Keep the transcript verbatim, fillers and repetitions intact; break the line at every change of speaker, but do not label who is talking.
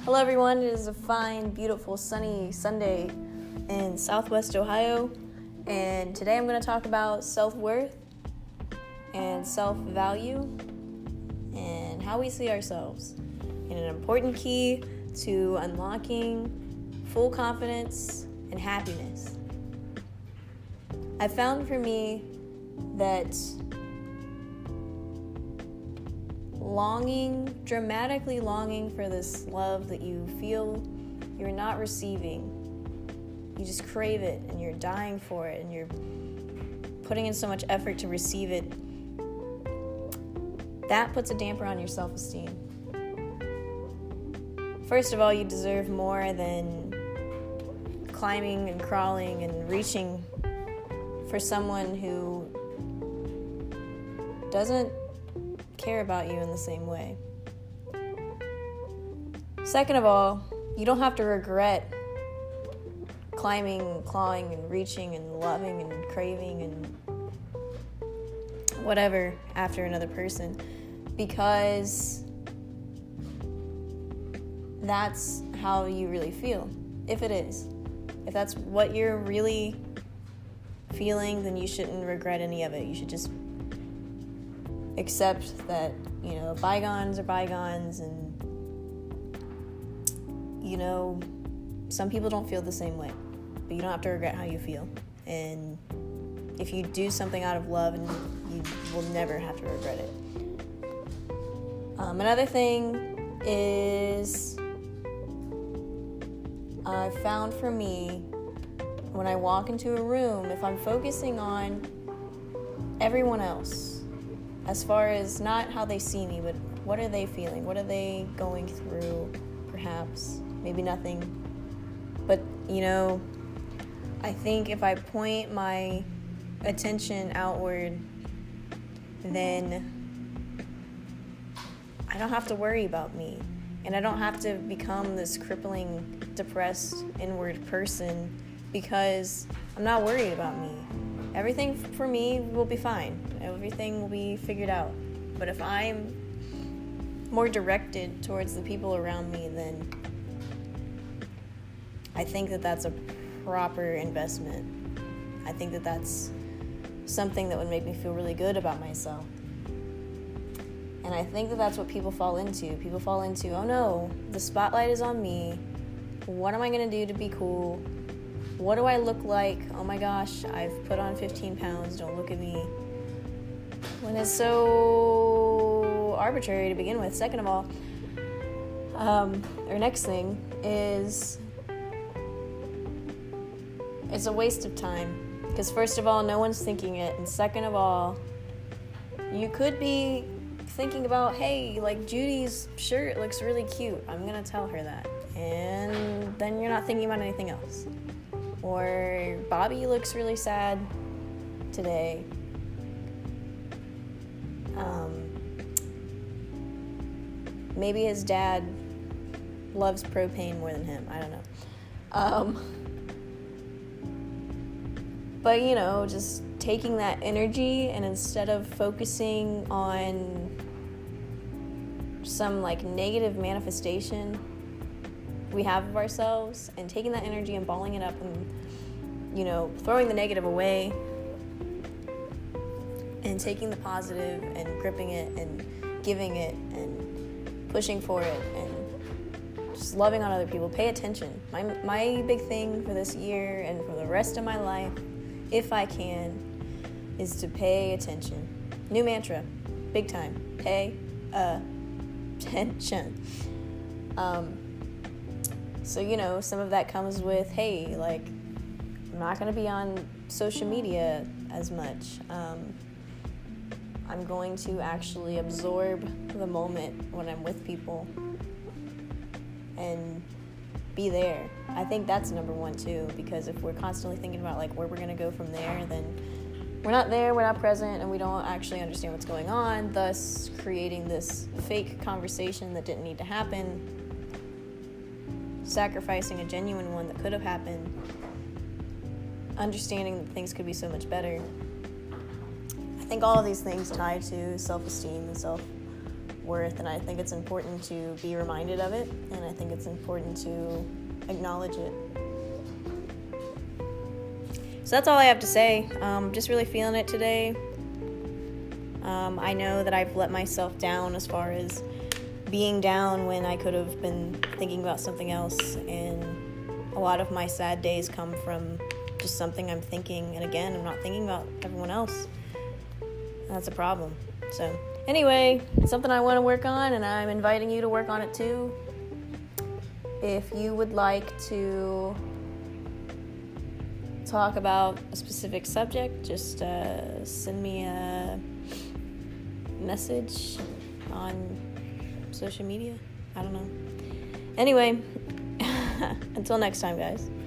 Hello everyone, it is a fine, beautiful, sunny Sunday in Southwest Ohio, and today I'm going to talk about self-worth and self-value and how we see ourselves, and an important key to unlocking full confidence and happiness. I found for me that longing, dramatically longing for this love that you feel you're not receiving. You just crave it and you're dying for it and you're putting in so much effort to receive it. That puts a damper on your self-esteem. First of all, you deserve more than climbing and crawling and reaching for someone who doesn't care about you in the same way. Second of all, you don't have to regret climbing, clawing, and reaching and loving and craving and whatever after another person, because that's how you really feel. If it is. If that's what you're really feeling, then you shouldn't regret any of it. You should just accept that, you know, bygones are bygones, and, you know, some people don't feel the same way, but you don't have to regret how you feel. And if you do something out of love, and you will never have to regret it. Um, another thing is, I found for me, when I walk into a room, if I'm focusing on everyone else, as far as not how they see me, but what are they feeling? What are they going through, perhaps? Maybe nothing. But, you know, I think if I point my attention outward, then I don't have to worry about me. And I don't have to become this crippling, depressed, inward person, because I'm not worried about me. Everything for me will be fine. Everything will be figured out. But if I'm more directed towards the people around me, then I think that that's a proper investment. I think that that's something that would make me feel really good about myself. And I think that that's what people fall into. People fall into, oh no, the spotlight is on me. What am I going to do to be cool? What do I look like? Oh my gosh, I've put on fifteen pounds. Don't look at me. When it's so arbitrary to begin with. Second of all, um, or next thing is, it's a waste of time. Because first of all, no one's thinking it. And second of all, you could be thinking about, hey, like Judy's shirt looks really cute. I'm going to tell her that. And then you're not thinking about anything else. Or Bobby looks really sad today. Um, maybe his dad loves propane more than him. I don't know. Um, but, you know, just taking that energy, and instead of focusing on some, like, negative manifestation we have of ourselves, and taking that energy and balling it up and, you know, throwing the negative away and taking the positive and gripping it and giving it and pushing for it and just loving on other people. Pay attention. My my big thing for this year and for the rest of my life, if I can, is to pay attention. New mantra, big time. Pay attention. Um, So, you know, some of that comes with, hey, like, I'm not going to be on social media as much. Um, I'm going to actually absorb the moment when I'm with people and be there. I think that's number one, too, because if we're constantly thinking about, like, where we're going to go from there, then we're not there, we're not present, and we don't actually understand what's going on, thus creating this fake conversation that didn't need to happen, sacrificing a genuine one that could have happened, understanding that things could be so much better. I think all of these things tie to self-esteem and self worth, and I think it's important to be reminded of it, and I think it's important to acknowledge it. So that's all I have to say. Um, just really feeling it today. Um, I know that I've let myself down as far as being down when I could have been thinking about something else, and a lot of my sad days come from just something I'm thinking, and again, I'm not thinking about everyone else. That's a problem. So anyway, it's something I want to work on, and I'm inviting you to work on it too. If you would like to talk about a specific subject, just uh, send me a message on social media. I don't know. Anyway, until next time, guys.